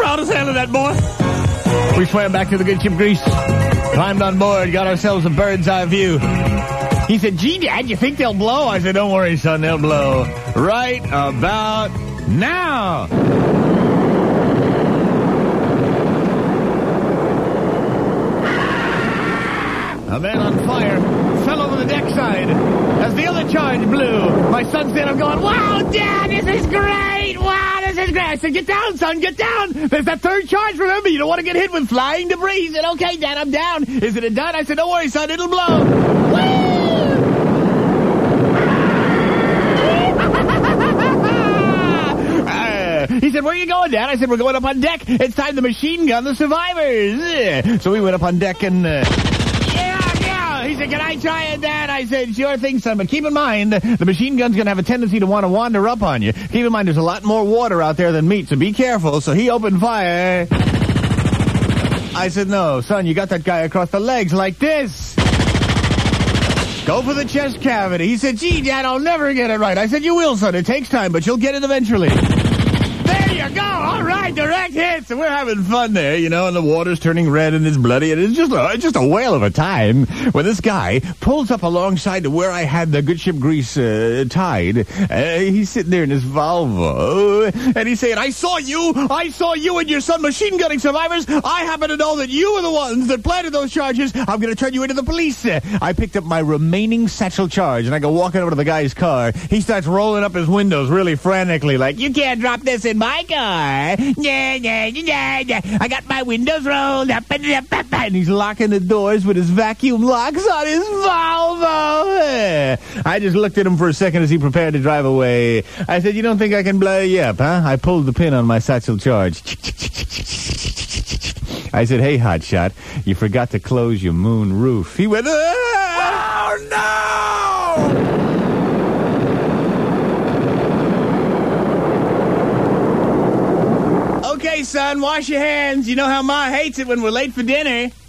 proud as hell of that, boy. We swam back to the good ship Grease, climbed on board, got ourselves a bird's eye view. He said, gee, Dad, you think they'll blow? I said, don't worry, son, they'll blow right about now. A man on fire fell over the deck side as the other charge blew. My son's there, I'm going, wow, Dad, this is great. Wow, this is great. I said, get down, son, get down. There's that third charge, remember. You don't want to get hit with flying debris. He said, okay, Dad, I'm down. Is it done? I said, don't worry, son, it'll blow. Woo! He said, where are you going, Dad? I said, we're going up on deck. It's time to machine gun the survivors. So we went up on deck and... He said, can I try it, Dad? I said, sure thing, son, but keep in mind, the machine gun's going to have a tendency to want to wander up on you. Keep in mind, there's a lot more water out there than meat, so be careful. So he opened fire. I said, no, son, you got that guy across the legs like this. Go for the chest cavity. He said, gee, Dad, I'll never get it right. I said, you will, son. It takes time, but you'll get it eventually. There you go. All right, direct hits. And we're having fun there, you know, and the water's turning red and it's bloody. And it's just a whale of a time when this guy pulls up alongside to where I had the good ship Grease tied. He's sitting there in his Volvo, and he's saying, I saw you and your son machine gunning survivors. I happen to know that you were the ones that planted those charges. I'm going to turn you into the police. I picked up my remaining satchel charge, and I go walking over to the guy's car. He starts rolling up his windows really frantically, like, you can't drop this in my car. I got my windows rolled up, and he's locking the doors with his vacuum locks on his Volvo. I just looked at him for a second as he prepared to drive away. I said, you don't think I can blow you up, huh? I pulled the pin on my satchel charge. I said, hey, hotshot, you forgot to close your moon roof. He went, oh, no! Okay, son, wash your hands. You know how Ma hates it when we're late for dinner.